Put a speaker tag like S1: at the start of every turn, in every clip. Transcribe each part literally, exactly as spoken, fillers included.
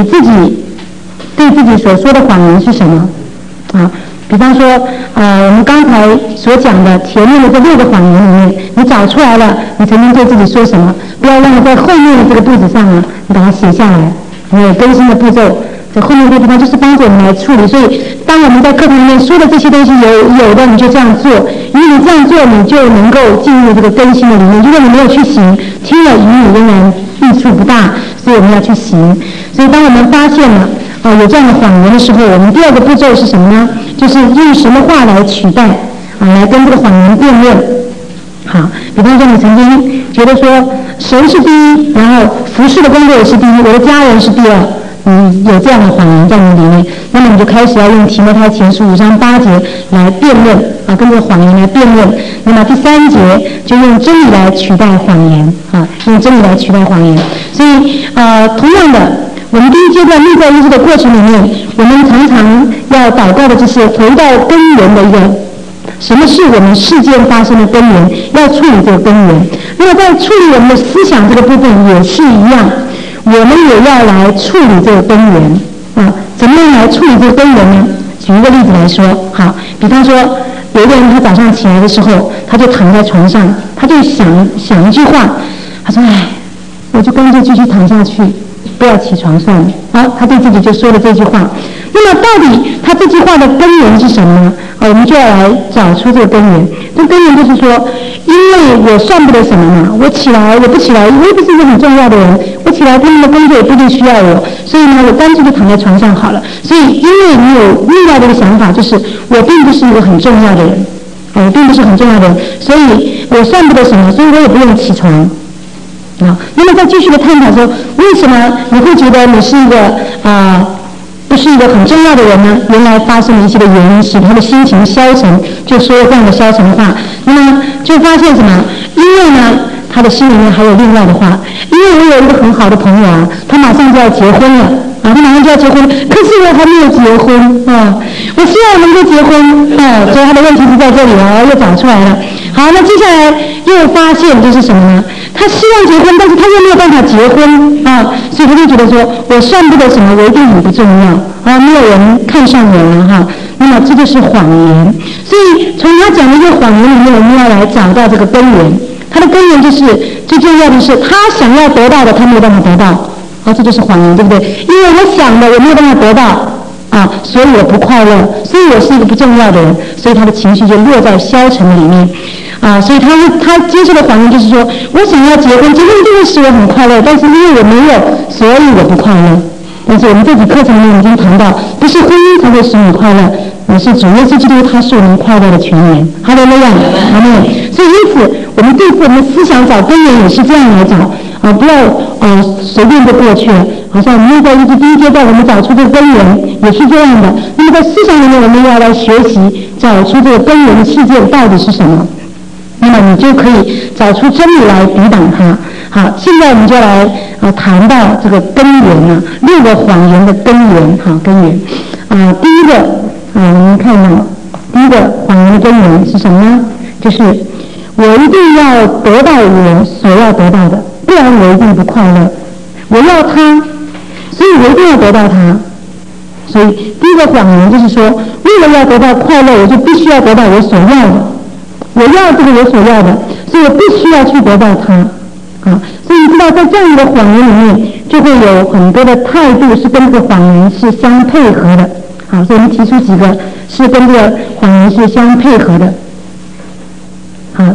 S1: 自己对自己所说的谎言是什么啊？比方说，呃，我们刚才所讲的前面的这六个谎言里面，你找出来了，你曾经对自己说什么？不要忘了在后面的这个步子上啊，你把它写下来。还有更新的步骤，在后面这个地方就是帮助我们来处理。所以，当我们在课堂里面说的这些东西有有的，你就这样做，因为你这样做，你就能够进入这个更新的里面。如果你没有去行，听了与你仍然益处不大，所以我们要去行。所以，当我们发现了啊、呃、有这样的谎言的时候，我们第二个步骤是什么呢？就是用神的话来取代啊、呃，来跟这个谎言辩论。好，比方说你曾经觉得说神是第一，然后服侍的工作也是第一，我的家人是第二，你有这样的谎言在你里面，那么你就开始要用提摩太前书五章八节来辩论啊，跟这个谎言来辩论。那么第三节就用真理来取代谎言啊，用真理来取代谎言。所以呃，同样的，我们第一阶段内在医治的过程里面，我们常常要祷告的就是回到根源的一个。什么是我们事件发生的根源？要处理这个根源。那么在处理我们的思想这个部分也是一样，我们也要来处理这个根源啊。怎么样来处理这个根源呢？举一个例子来说，好，比方说有一个人他早上起来的时候，他就躺在床上，他就想想一句话，他说：“哎，我就干脆继续躺下去，不要起床算了。”好，他对自己就说了这句话。那么到底他这句话的根源是什么呢？啊，我们就要来找出这个根源。这根源就是说，因为我算不得什么嘛，我起来我不起来，我又不是一个很重要的人，我起来他们的工作也不一定需要我，所以呢，我干脆就躺在床上好了。所以，因为你有另外的一个想法，就是我并不是一个很重要的人，我并不是很重要的人，所以我算不得什么，所以我也不用起床。啊，那么再继续的探讨说，为什么你会觉得你是一个啊？呃不是一个很重要的人呢？原来发生了一些的原因，使他的心情消沉，就说了这样的消沉话。那么就发现什么？因为呢，他的心里面还有另外的话。因为我有一个很好的朋友啊，他马上就要结婚了啊，他马上就要结婚，可是我还没有结婚啊，我希望能够结婚啊，所以他的问题是在这里啊，又找出来了。好，那接下来又发现就是什么呢？他希望结婚，但是他又没有办法结婚啊，所以他就觉得说，我算不得什么，我一定很不重要啊，没有人看上我了哈。那么这就是谎言。所以从他讲的这个谎言里面，我们要来找到这个根源。他的根源就是最重要的是，他想要得到的，他没有办法得到，啊，这就是谎言，对不对？因为我想的，我没有办法得到啊，所以我不快乐，所以我是一个不重要的人，所以他的情绪就落在消沉里面。啊，所以他他接受的谎言就是说，我想要结婚，结婚就会使我很快乐，但是因为我没有，所以我不快乐。但是我们这集课程里面已经谈到，不是婚姻才会使你快乐，而是主耶稣基督他是我们快乐的泉源。哈利路亚，阿们。所以因此，我们对付我们的思想找根源也是这样来找啊，不要呃随便就过去了。好像我们内在医治第一阶段，我们找出这个根源也是这样的。那么在思想里面，我们也要来学习找出这个根源的事件到底是什么。那么你就可以找出真理来抵挡它。好，现在我们就来呃谈到这个根源啊，六个谎言的根源。好，根源啊、呃，第一个啊、呃，我们看到第一个谎言的根源是什么呢？就是我一定要得到我所要得到的，不然我一定不快乐。我要它，所以我一定要得到它。所以第一个谎言就是说，为了要得到快乐，我就必须要得到我所要的。我要这个我所要的，所以我必须要去得到它，啊，所以你知道在这样一个谎言里面，就会有很多的态度是跟这个谎言是相配合的，好，所以我们提出几个是跟这个谎言是相配合的，好，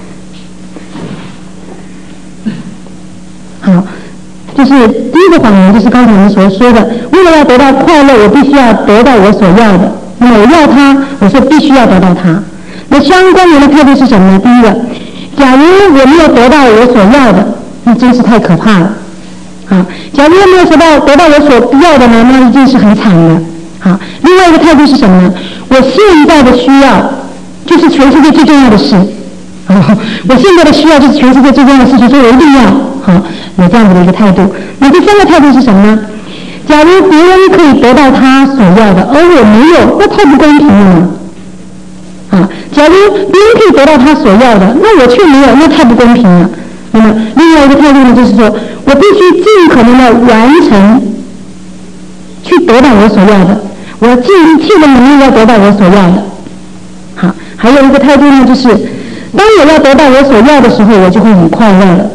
S1: 好，就是第一个谎言就是刚才我们所说的，为了要得到快乐，我必须要得到我所要的，那么我要它，我说必须要得到它。那相关联的态度是什么呢？第一个，假如我没有得到我所要的，那真是太可怕了。好，假如我没有得到得到我所不要的呢，那一定是很惨的。好，另外一个态度是什么呢？我现在的需要就是全世界最重要的事。好，我现在的需要就是全世界最重要的事情，所以我一定要好有这样子的一个态度。那第三个态度是什么呢？假如别人可以得到他所要的，而我没有，那太不公平了。啊，假如别人可以得到他所要的，那我却没有，那太不公平了。那么另外一个态度呢，就是说我必须尽可能的完成得到我所要的，我要尽一切的努力要得到我所要的。好，还有一个态度呢，就是当我要得到我所要的时候，我就会很快乐了。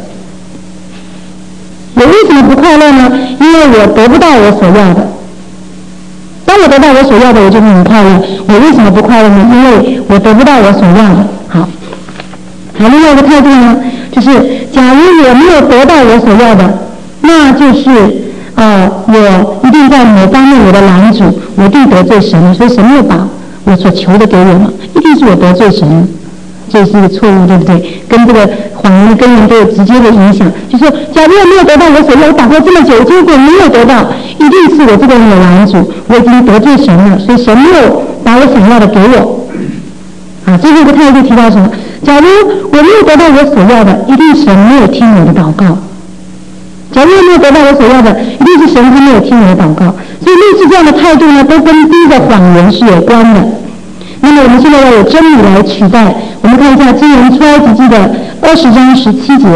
S1: 我为什么不快乐呢？因为我得不到我所要的。当我得到我所要的，我就会很快乐。我为什么不快乐呢？因为我得不到我所要的。好，还另外一个态度呢，就是假如我没有得到我所要的，那就是呃，我一定在某方面我的拦阻，我一定得罪神了，所以神没有把我所求的给我嘛，一定是我得罪神了。这是一个错误，对不对？跟这个谎言的根源都有直接的影响。就是说，假如我没有得到我所要，我祷告这么久，结果没有得到，一定是我这个人有拦阻，我已经得罪神了，所以神没有把我想要的给我。啊，最后一个态度提到什么？假如我没有得到我所要的，一定神没有听我的祷告。假如我没有得到我所要的，一定是神他没有听我的祷告。所以类似这样的态度呢，都跟第一个谎言是有关的。那么我们现在要有真理来取代。我们看一下经文出埃及记的二十章十七节。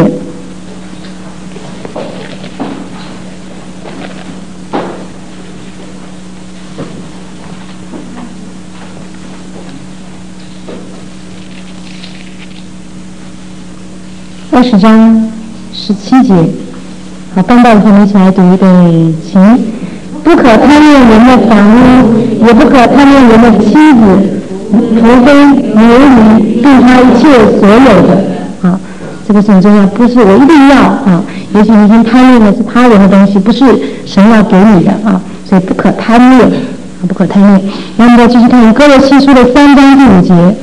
S1: 二十章十七节，好，翻到以后我们一起来读一备，请。不可贪恋人的房屋，也不可贪恋人的妻子，除非牛驴并他一切所有的。啊，这个是很重要，不是我一定要啊，也许你已经贪恋的是他人的东西，不是神要给你的啊，所以不可贪恋，啊，不可贪恋。然后我们再继续看歌罗西书的三章第五节。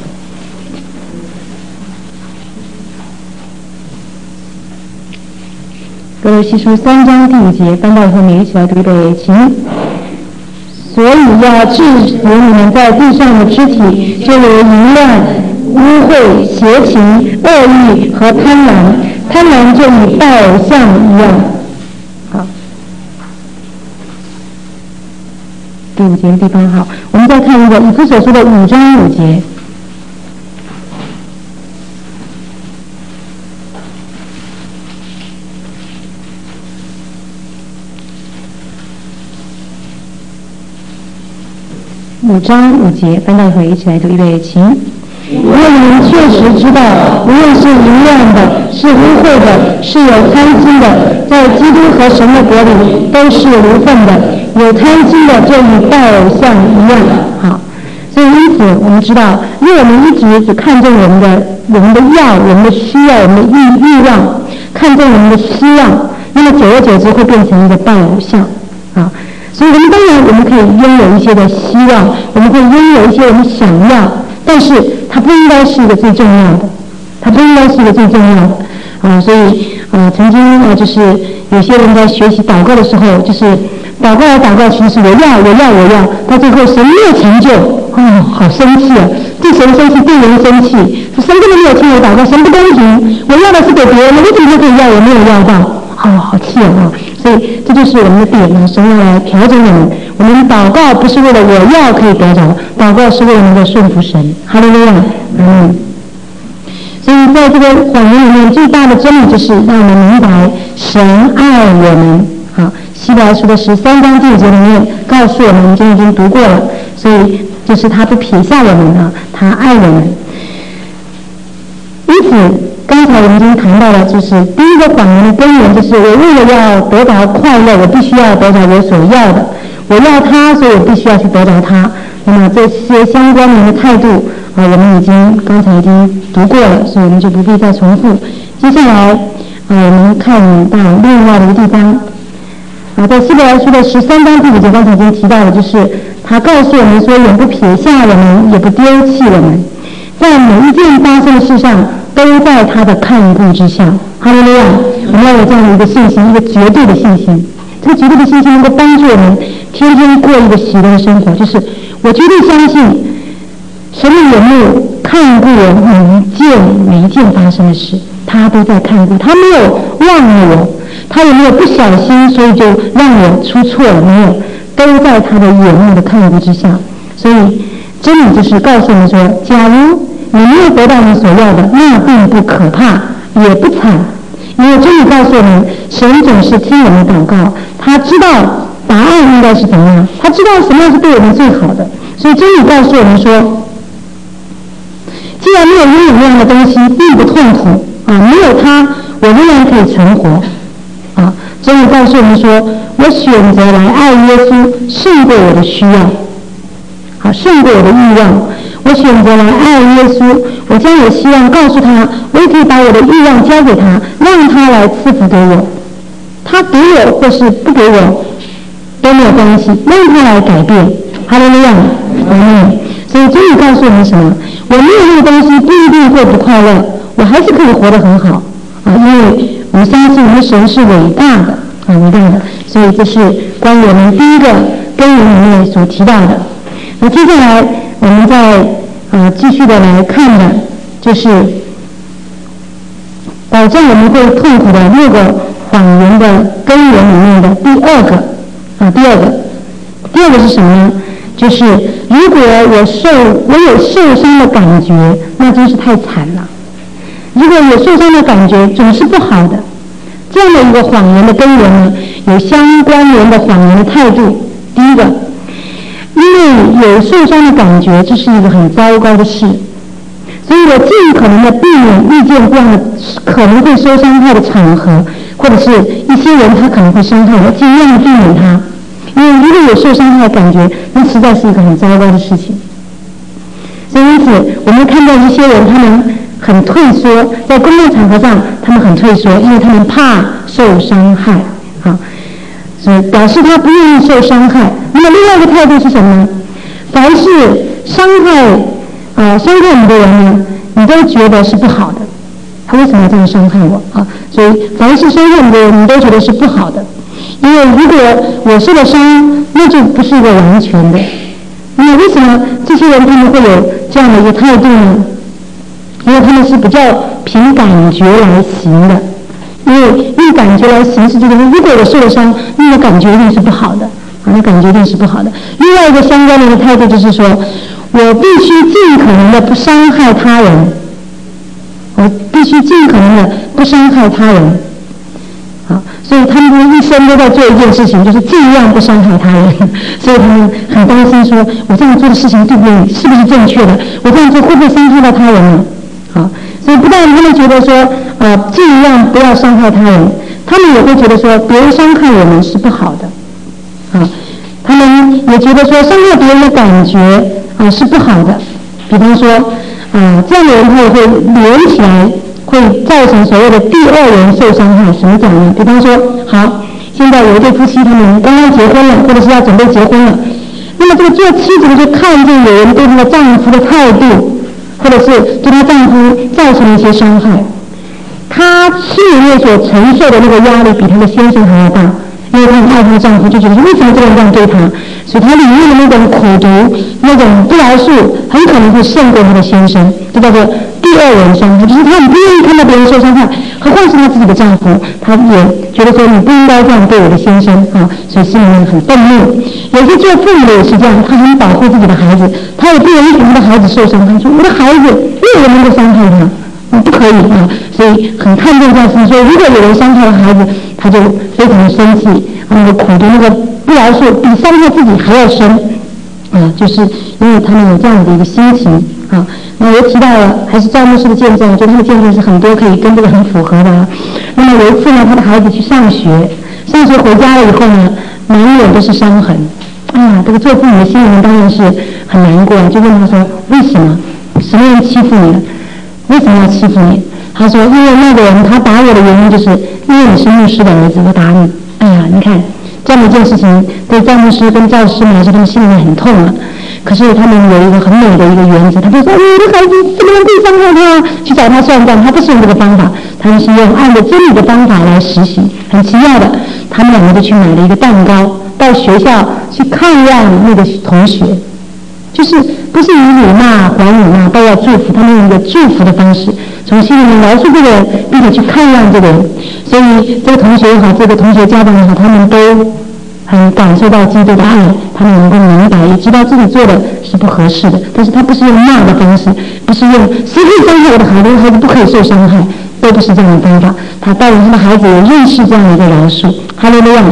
S1: 歌罗西书三章第五节，翻到以后，你一起来读一备，请。所以要制止你们在地上的肢体，就有淫乱、污秽、邪情、恶意和贪婪。贪婪就与拜偶像一样。好，第五节的地方好，我们再看一个以弗所书的五章五节。五章五节，翻到一回，一起来读一备，请。因为你们确实知道，无论是淫乱的，是污秽的，是有贪心的，在基督和神的国里都是无份的。有贪心的就与拜偶像一样。好，所以因此我们知道，因为我们一直只看重我们的我们的要、我们的需要、我们的欲欲望，看重我们的希望，那么久而久之会变成一个拜偶像。啊。所以我们当然我们可以拥有一些的希望，我们会拥有一些我们想要，但是它不应该是一个最重要的，它不应该是一个最重要的啊。所以呃，曾经呃就是有些人在学习祷告的时候，就是祷告来祷告去是我要我要我要，到最后神没有成就，哦，好生气啊！对神生气，对人生气，神根本没有听我祷告，神不公平，我要的是给别人，为什么就可以要，我没有要到？哦，好气啊！所以这就是我们的点呢，神要来调整我们。我们祷告不是为了我要可以得着，祷告是为了能够顺服神。哈利路亚，嗯。所以在这个谎言里面，最大的真理就是让我们明白神爱我们。好，希伯来书的十三章第五节里面告诉我们，我们就已经读过了。所以就是他不撇下我们了，他爱我们。因此。刚才我们已经谈到了，就是第一个谎言的根源，就是我为了要得着快乐，我必须要得着我所要的，我要它，所以我必须要去得着它。那么这些相关联的态度啊，我们已经刚才已经读过了，所以我们就不必再重复。接下来啊，我们看到另外的一个地方啊，在希伯来书的十三章第五节，刚才已经提到了，就是他告诉我们说，永不撇下我们，也不丢弃我们，在每一件发生的事上。都在他的看顾之下。哈利路亚！我们要有这样的一个信心，一个绝对的信心。这个绝对的信心能够帮助我们天天过一个喜乐的生活。就是我绝对相信，神的眼目看顾我每一件每一件发生的事，他都在看顾，他没有忘了我，他也没有不小心，所以就让我出错了，没有，都在他的眼目的看顾之下。所以真理就是告诉我们说，假如你没有得到你所要的，那并不可怕，也不惨，因为真理告诉我们，神总是听我们祷告，他知道答案应该是怎么样，他知道什么样是对我们最好的。所以真理告诉我们说，既然没有拥有那样的东西，并不痛苦啊，没有它，我仍然可以存活啊。真理告诉我们说，我选择来爱耶稣，胜过我的需要，好，胜过我的欲望。我选择来爱耶稣，我将我希望告诉他，我也可以把我的欲望交给他，让他来赐福给我。他给我或是不给我都没有关系，让他来改变。哈利路亚，阿们。所以真理告诉我们什么？我没有那个东西不一定会不快乐，我还是可以活得很好啊！因为我们相信我们的神是伟大的啊，伟大的。所以这是关于我们第一个根源里面所提到的。那接下来我们再呃继续的来看的，就是保证我们会痛苦的六个谎言的根源里面的第二个啊，第二个，第二个是什么呢？就是如果我受我有受伤的感觉，那真是太惨了。如果有受伤的感觉总是不好的，这样的一个谎言的根源呢，有相关联的谎言的态度。第一个，因为有受伤的感觉，这是一个很糟糕的事，所以我尽可能的避免遇见这样的可能会受伤害的场合，或者是一些人他可能会伤害我，尽量避免他。因为如果有受伤害的感觉，那实在是一个很糟糕的事情。所以因此，我们看到一些人他们很退缩，在公共场合上他们很退缩，因为他们怕受伤害啊，所以表示他不愿意受伤害。那么另外一个态度是什么呢？凡是伤害呃伤害你的人呢，你都觉得是不好的。他为什么要这样伤害我啊？所以凡是伤害你的人，你都觉得是不好的。因为如果我受了伤，那就不是一个完全的。那么为什么这些人他们会有这样的一个态度呢？因为他们是比较凭感觉来行的。因为用感觉来行是这个，如果我受了伤，那个感觉一定是不好的，啊，那感觉一定是不好的。另外一个相关的一个态度就是说，我必须尽可能的不伤害他人，我必须尽可能的不伤害他人。好，所以他们一生都在做一件事情，就是尽量不伤害他人。所以他们很担心说，我这样做的事情对不对？是不是正确的？我这样做会不会伤害到他人呢？好，所以不但他们觉得说，呃，尽量不要伤害他人，他们也会觉得说，别人伤害我们是不好的。啊，他们也觉得说，伤害别人的感觉啊是不好的。比方说，啊，这样的人他也会连起来。会造成所谓的第二人受伤害。什么讲呢？比方说，好，现在有一对夫妻，他们刚刚结婚了，或者是要准备结婚了。那么这个做妻子的就看见有人对她的丈夫的态度，或者是对她丈夫造成了一些伤害，她心里面所承受的那个压力比她的先生还要大，因为她很爱她的丈夫，就觉得为什么这个人这样对她，所以她里面的那种苦毒、那种不饶恕，很可能会胜过她的先生，这叫做第二人伤害，就是她很不愿意看到别人受伤害，何况是她自己的丈夫，她也觉得说你不应该这样对我的先生啊，所以心里面很愤怒。有些做父母的也是这样，他很保护自己的孩子，他也不愿意给他的孩子受伤，他说我的孩子没有人能够伤害他，嗯，不可以啊，所以很看重这样事。所以如果有人伤害了孩子，他就非常的生气，那个苦毒、那个不饶恕，比伤害自己还要深啊，就是因为他们有这样的一个心情啊。那我提到了还是赵牧师的见证，就他的见证是很多可以跟这个很符合的啊。那么有一次呢，他的孩子去上学，上学回家了以后呢，满脸都是伤痕啊，这个做父母的心里面当然是很难过，就问他说为什么什么人欺负你，为什么要欺负你？他说因为那个人他打我的原因就是因为你是牧师的儿子，我打你。哎呀，你看这样的一件事情对赵牧师跟教师们来说，他们心里面很痛啊。可是他们有一个很美的一个原则，他就说你的孩子怎么能被伤害他，去找他算账。他不是用这个方法，他们是用按照真理的方法来实行。很奇妙的，他们两个就去买了一个蛋糕，到学校去看望那个同学，就是不是以辱骂还辱骂，都要祝福，他们用一个祝福的方式，从心里面描述这个人，并且去看望这个人。所以这个同学也好，这个同学家长也好，他们都很感受到基督的爱，他们能够明白，也知道自己做的是不合适的。但是他不是用骂的方式，不是用谁可以伤害我的孩子，孩子不可以受伤害，都不是这样的方法。他带领他的孩子也认识这样的一个饶恕。哈利路亚！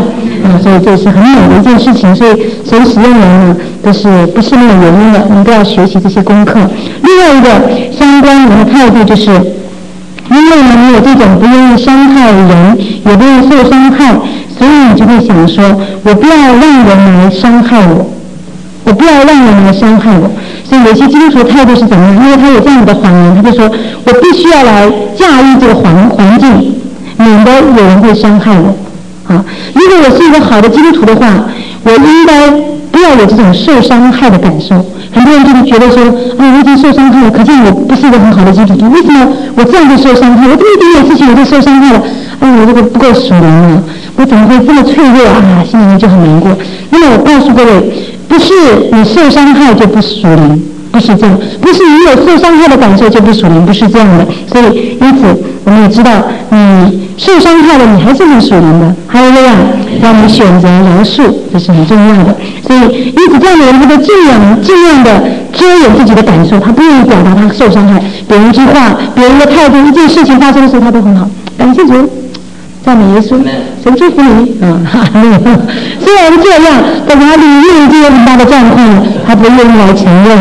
S1: 啊，所以这是很美的一件事情。所以神使用人呢，都是不是没有原因的，我们都要学习这些功课。另外一个相关人的态度就是，因为呢，你有这种不愿意伤害人，也不愿意受伤害，所以你就会想说，我不要让人来伤害我，我不要让人来伤害我。所以有些基督徒态度是怎么样？因为他有这样的谎言，他就说我必须要来驾驭这个环环境，免得有人会伤害我。啊，如果我是一个好的基督徒的话，我应该不要有这种受伤害的感受。很多人就会觉得说，啊，我已经受伤害了，可见我不是一个很好的基督徒。为什么我这样就受伤害？我这么一点点事情我就受伤害了？哎，我这个不够属灵啊，我怎么会这么脆弱啊？心里面就很难过。那么我告诉各位，不是你受伤害就不属灵，不是这样，不是你有受伤害的感受就不属灵，不是这样的。所以因此我们也知道，你受伤害了，你还是很属灵的。还有一样，让你选择饶恕，这是很重要的。所以因此这样的人，他都尽量尽量的遮掩自己的感受，他不愿意表达他受伤害。别人一句话，别人的态度，一件事情发生的时候，他都很好，感谢主，赞美耶稣，神祝福你啊！虽然这样，但是他里面已经有很大的状况，他不愿意来承认。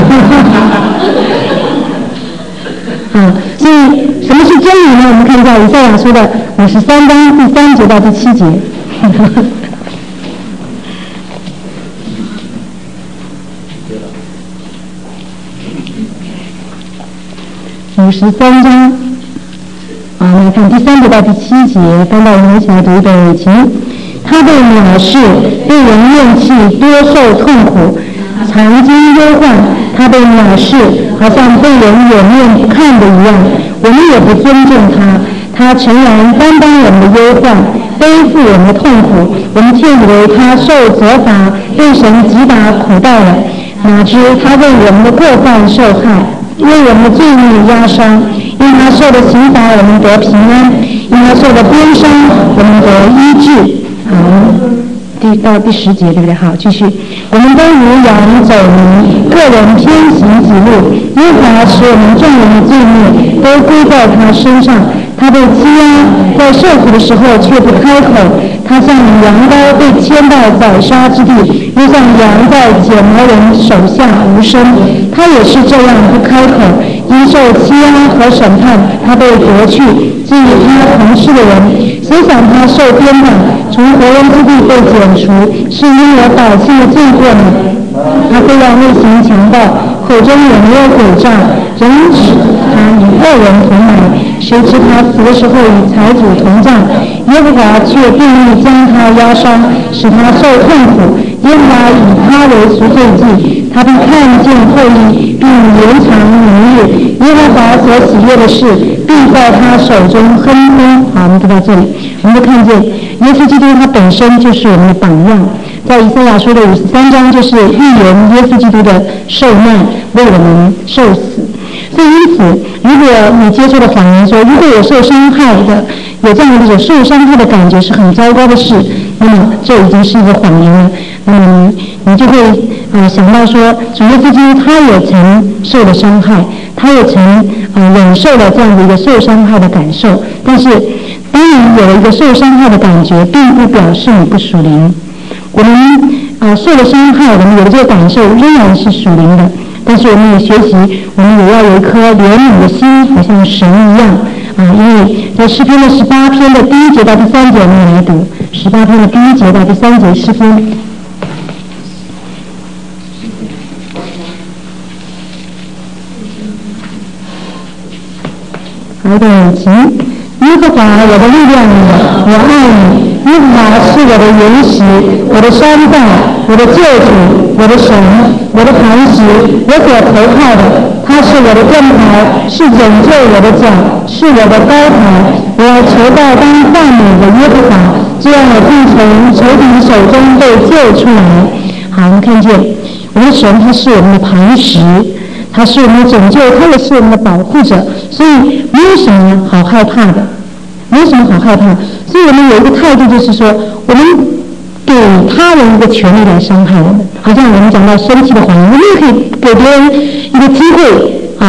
S1: 啊，所以什么是真理呢？我们看一下以赛亚书的五十三章第三节到第七节。五十三章，啊，我们来看第三节到第七节，刚到我们一起来读一段请。他被藐视，被人厌弃，多受痛苦，常经忧患。他被藐视，好像被人掩面不看的一样，我们也不尊重他。他诚然担当我们的忧患，背负我们的痛苦，我们却以为他受责罚，被神击打苦待了。哪知他为我们的过犯受害，为我们的罪孽压伤。因他受的刑罚，我们得平安；因他受的鞭伤，我们得医治。好，第到第十节，对不对？好，继续。我们都如羊走迷，个人偏行己路。耶和华使我们众人的罪孽都归在他身上。他被欺压，在受苦的时候却不开口。他像羊羔被牵到宰杀之地，又像羊在剪毛人手下无声。他也是这样不开口，因受欺压和审判，他被夺去。至于他同事的人，谁想他受鞭挞，从活人之地被剪除，是因我百姓的罪过呢？他非要内行强盗，口中也没有诡诈，人使他与恶人同埋。谁知他死的时候与财主同葬，耶和华却定义将他压伤，使他受痛苦。耶和华以他为赎罪祭，他必看见后裔，并延长年日。耶和华所喜悦的事，必在他手中亨通。好，我们读到这里，我们就看见耶稣基督他本身就是我们的榜样。在以赛亚书的五十三章，就是预言耶稣基督的受难，为我们受死。所以因此，如果你接受的谎言说，如果有受伤害的，有这样的一种受伤害的感觉是很糟糕的事，那么这已经是一个谎言了。那么你你就会呃想到说，主耶稣基督他也曾受了伤害，他也曾呃忍受了这样的一个受伤害的感受。但是，当你有了一个受伤害的感觉，并不表示你不属灵。我们呃受了伤害，我们有了这个感受，仍然是属灵的。但是我们也学习，我们也要有一颗怜悯的心，好像神一样啊！因为在诗篇的十八篇的第一节到第三节，我们来读十八篇的第一节到第三节诗篇。好的，请耶和华我的力量，我爱你。耶和华是我的原石，我的山寨，我的救主，我的神，我的磐石，我所投靠的。他是我的盾牌，是拯救我的脚，是我的高台。我要求告当赞美的耶和华，这样我必从仇敌手中被救出来。好，我们看见我们的神，他是我们的磐石，他是我们的拯救，他也是我们的保护者，所以没有什么好害怕的，没有什么好害怕。所以我们有一个态度，就是说，我们给他人一个权利来伤害我们，好像我们讲到生气的谎言，我们也可以给别人一个机会啊，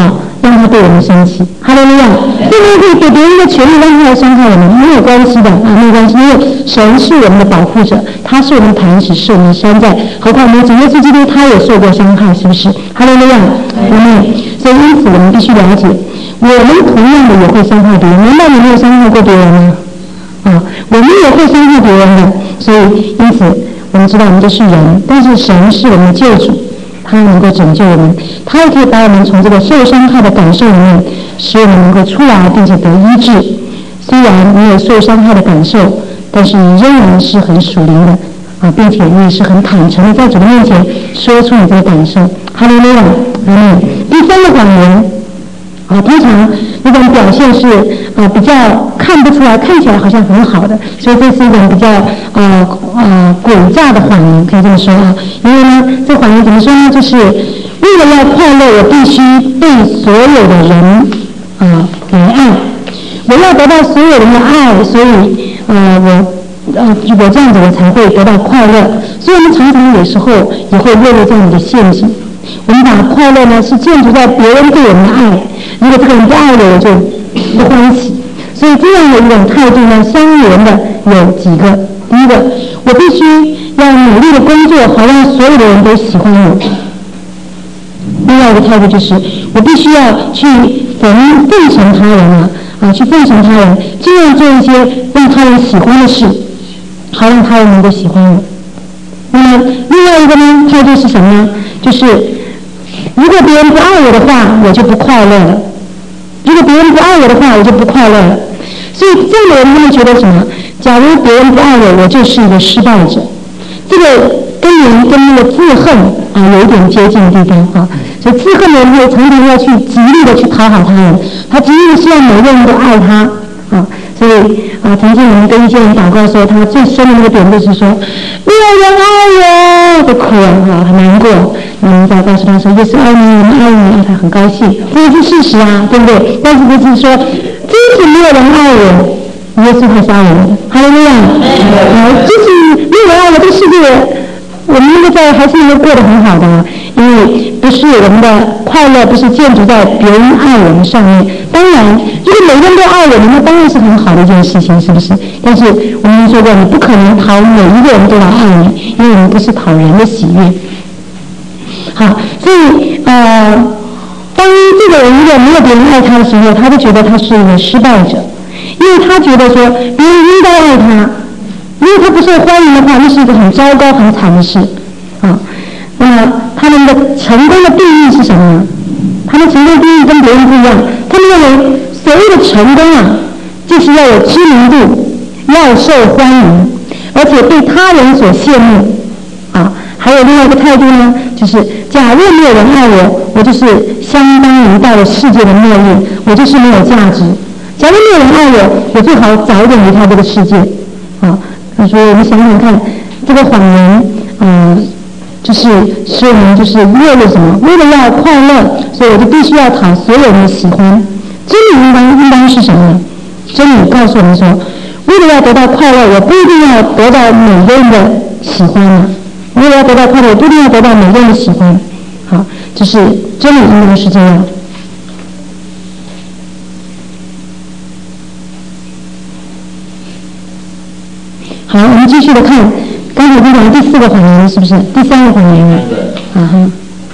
S1: 让他对我们生气。哈利路亚！对方可以给别人的权利让他来伤害我们，没有关系的啊，没有关系，因为神是我们的保护者，他是我们的磐石，是我们的山寨。何况我们主耶稣基督他也受过伤害，是不是？哈利路亚！我们所以因此我们必须了解，我们同样的也会伤害别人。难道你没有伤害过别人吗？啊，我们也会伤害别人的。所以因此我们知道我们都是人，但是神是我们的救主，他能够拯救我们，他也可以把我们从这个受伤害的感受里面使我们能够出来，并且得医治。虽然你有受伤害的感受，但是你仍然是很属灵的啊，并且你也是很坦诚的在主的面前说出你这个感受。哈利路亚！嗯，第三个谎言啊，通常那种表现是啊比较看不出来，看起来好像很好的，所以这是一种比较呃呃诡诈的谎言，可以这么说啊。因为呢，这谎言怎么说呢？就是为了要快乐，我必须被所有的人啊给爱，我要得到所有人的爱，所以呃我呃我这样子我才会得到快乐。所以我们常常有时候也会落入这样的陷阱。我们把快乐呢是建筑在别人对我们的爱，如果这个人不爱我，我就不欢喜。所以这样的一种态度呢，相连的有几个。第一个，我必须要努力的工作，好让所有的人都喜欢我。另外一个态度就是，我必须要去奉奉承他人啊，啊，去奉承他人，尽量做一些让他人喜欢的事，好让他人能够喜欢我。那么另外一个呢，态度是什么呢？就是如果别人不爱我的话，我就不快乐了。如果别人不爱我的话，我就不快乐了。所以这样的人他们觉得什么？假如别人不爱我，我就是一个失败者。这个根源跟那个自恨啊有一点接近的地方啊。所以自恨的人会常常要去极力的去讨好他人，他极力的希望每个人都爱他啊。所以啊，曾经我们跟一些人祷告说，他最深的那个点就是说，没有人爱我，就哭了哈，很难过。那我们再告诉他说，耶稣爱你，我们爱你，他很高兴，这也是事实啊，对不对？但是就是说，即使没有人爱我，耶稣会杀我的，哈利路亚！啊，即使没有人爱我，这世界我们那个在还是能够过得很好的，因为不是我们的快乐不是建筑在别人爱我们上面。当然，如果每个人都爱我们，那当然是很好的一件事情，是不是？但是我们说过，你不可能讨每一个人都来爱你，因为我们不是讨人的喜悦。好，所以呃，当这个人如果没有别人爱他的时候，他就觉得他是一个失败者，因为他觉得说别人应该爱他。如果他不受欢迎的话，那是一个很糟糕、很惨的事啊。那么他们的成功的定义是什么呢？他们成功定义跟别人不一样。他们认为所谓的成功啊，就是要有知名度，要受欢迎，而且被他人所羡慕啊。还有另外一个态度呢，就是假若没有人爱我，我就是相当于到了世界的末日，我就是没有价值。假如没有人爱我，我最好早一点离开这个世界啊。所以我们想想看，这个谎言，嗯、呃，就是使我们就是为了什么？为了要快乐，所以我就必须要讨所有人的喜欢。真理应当应当是什么呢？真理告诉我们说，为了要得到快乐，我不一定要得到每个人的喜欢呢。为了要得到快乐，我不一定要得到每个人的喜欢。好，就是真理应当是这样。好，我们继续的看，刚才讲第四个谎言是不是？第三个谎言啊，啊哈。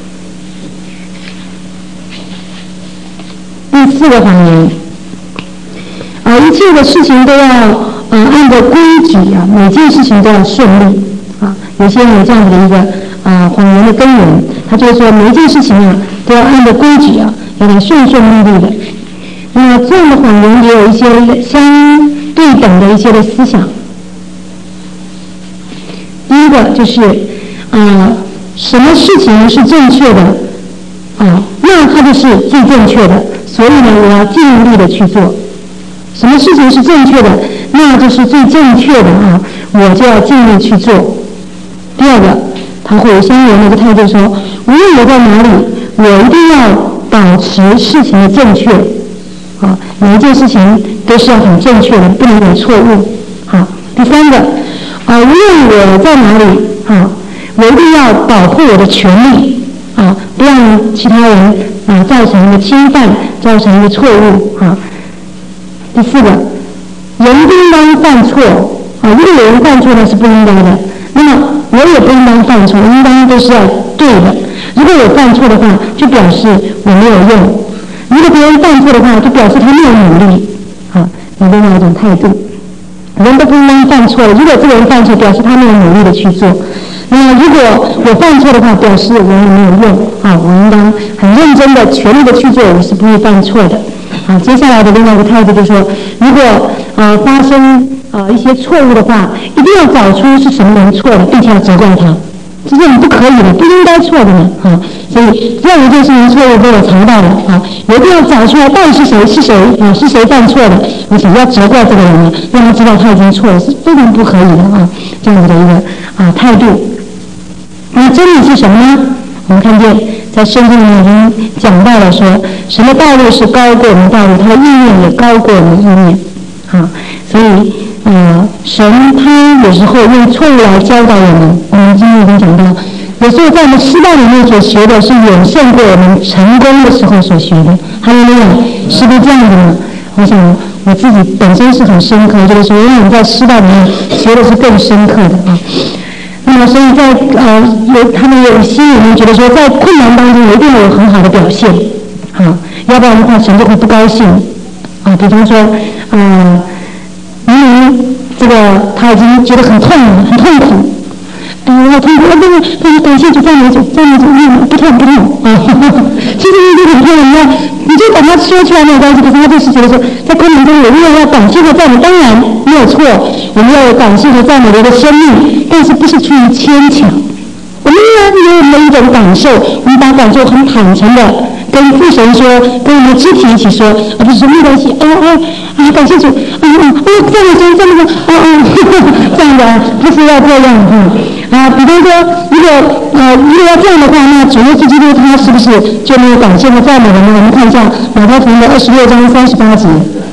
S1: 第四个谎言，啊，一切的事情都要呃按照规矩啊，每件事情都要顺利啊。有些人有这样子的一个啊谎言的根源，他就是说每一件事情啊都要按照规矩啊，要来顺顺利利的。那这样的谎言也有一些相对等的一些的思想。第一个就是，呃，什么事情是正确的，啊，那它就是最正确的，所以呢，我要尽力的去做。什么事情是正确的，那就是最正确的啊，我就要尽力去做。第二个，他会有相连的一个态度说，无论我在哪里，我一定要保持事情的正确，啊，每一件事情都是要很正确的，不能有错误。好，第三个。啊，无论我在哪里，啊，我一定要保护我的权利，啊，不让其他人啊造成一个侵犯，造成一个错误啊。第四个，人不应当犯错啊，如果有人犯错呢是不应该的，那么我也不应当犯错，应当都是要对的。如果我犯错的话，就表示我没有用；如果别人犯错的话，就表示他没有努力。啊，有另外一种态度，人都不应当犯错的。如果这个人犯错，表示他没有努力的去做。那么如果我犯错的话，表示我也没有用啊，我应当很认真的、全力的去做，我是不会犯错的。啊，接下来的另外一个态度就是说，如果呃发生呃一些错误的话，一定要找出是什么人错了，并且要责怪他。这是不可以的，不应该错的呢啊！所以任何一件事情错误被我查到了啊，我一定要找出来到底是谁是谁啊，是谁犯错的，而且要责怪这个人呢，让他知道他已经错了，是非常不可以的啊！这样子的一个啊态度。那真理是什么呢？我们看见在圣经里面已经讲到了说，神的道路是高过我们的道路，他的意念也高过我们的意念啊，所以。呃，神他有时候用错误来教导我们。我们今天已经讲到，有时候在我们失败里面所学的是远胜过我们成功的时候所学的。还有那种是不是这样的呢？我想我自己本身是很深刻，就是说，因为我们在失败里面学的是更深刻的啊。那么，所以在呃有他们有心里面觉得说，在困难当中一定要有很好的表现啊，要不然的话神就会不高兴啊。比方说，呃。明明这个他已经觉得很痛了，很痛苦，嗯，我痛苦，但是但是感谢主，赞美主，赞美主，不痛不痛啊！其实已经很痛了，你要你就把它说出来没有关系，可是他就是觉得说，在困难中我们要感谢和赞美，当然没有错，我们要有感谢和赞美的一个生命，但是不是出于牵强，我们要有我们的一种感受，我们把感受很坦诚的跟父神说，跟我们的肢体一起说，而不是说没关系，哦哦。啊，感谢主！啊啊啊！这样子，这样子，啊啊，这样的，不是要这样哈、嗯。啊，比方说，如果呃如果要这样的话，那主耶稣基督他是不是就没有感谢和赞美了呢？我们看一下马太福音的二十六章三十八节。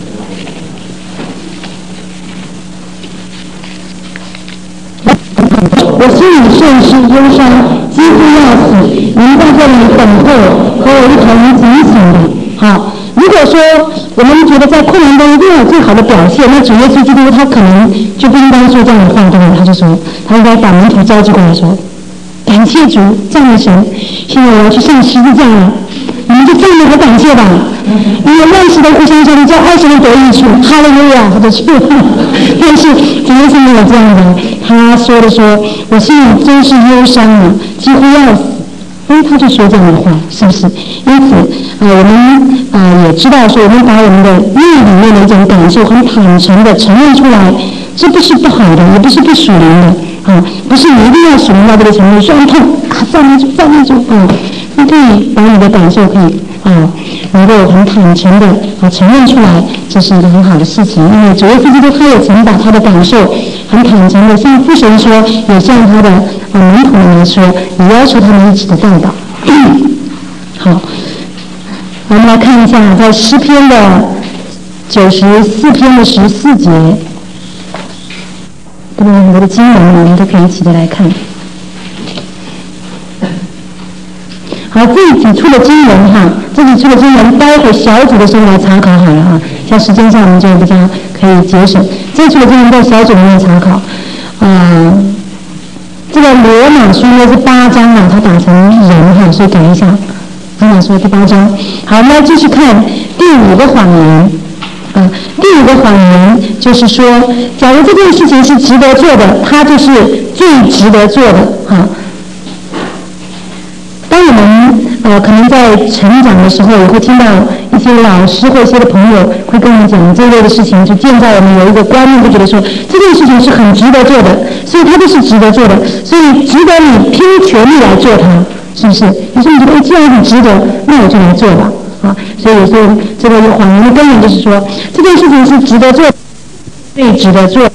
S1: 我心里甚是忧伤，几乎要死。你们在这里等候，和我一同警醒的。好。如果说我们觉得在困难中一定要有最好的表现，那主耶稣基督他可能就不应该说这样的话，对不对？他就说，他应该把门徒召集过来说：“感谢主，赞美神！现在我要去上十字架了，你们就赞美和感谢吧。因为万事都互相效力，叫爱神的得益处。哈利路亚，他就去了。但是主耶稣没有这样的，他说的说：我心里真是忧伤了，几乎要死。”哎，他就说这样的话，是不是？因此，呃，我们呃也知道说，我们把我们的内里面的一种感受很坦诚的承认出来，这不是不好的，也不是不属灵的啊，不是你一定要属灵到这个程度，说痛啊，赞美主，赞美主啊，你可以把你的感受可以啊，能够很坦诚的啊承认出来，这是一个很好的事情。因为主耶稣基督他也曾把他的感受很坦诚的向父神说，也向他的啊门徒们来说，也要求他们一起的教导。好，我们来看一下，在诗篇的九十四篇的十四节，这边有很多的经文，我们都可以一起的来看。好，这几处的经文哈，这几处的经文，待会小组的时候来查考好了哈。像时间上我们就比较可以节省。这处的经文在小组里面查考。呃，这个罗马书呢是八章啊，它打成人哈，所以改一下。罗马书第八章。好，我们来继续看第五个谎言。啊，第五个谎言就是说，假如这件事情是值得做的，它就是最值得做的哈。当我们呃可能在成长的时候，也会听到一些老师或一些的朋友会跟我们讲这类的事情，就建造我们有一个观念，就觉得说这件事情是很值得做的，所以它就是值得做的，所以值得你拼全力来做它，是不是？有时候你觉得既然很值得，那我就来做吧，啊，所以有时候这个谎言的根源就是说这件事情是值得做，最值得做。